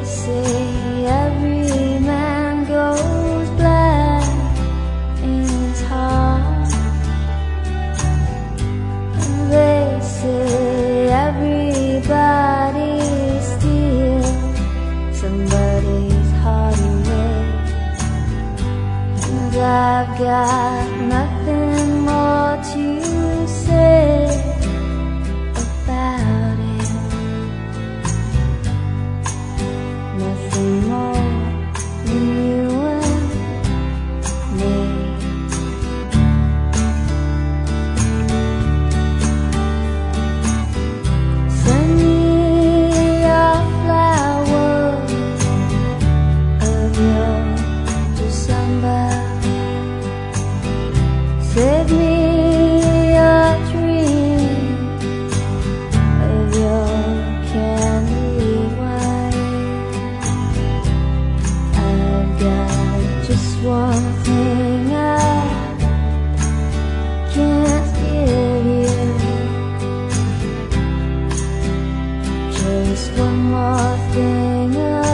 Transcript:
say every man goes blind in his heart, and they say everybody steals somebody's heart away. And I've got nothing more to say about it, nothing more than you and me. Send me a flower of your December. Save me a dream of your candy wine. I've got just one thing I can't give you, just one more thing